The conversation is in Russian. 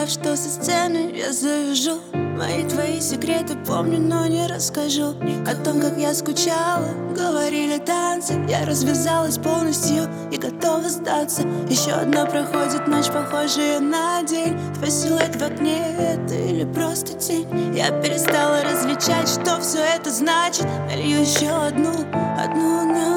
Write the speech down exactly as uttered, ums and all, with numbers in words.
представь, что со сцены я завяжу. Мои твои секреты помню, но не расскажу. О том, как я скучала, говорили танцы. Я развязалась полностью и готова сдаться. Еще одна проходит ночь, похожая на день. Твой силуэт в окне, это или просто тень. Я перестала различать, что все это значит. Налью еще одну, одну на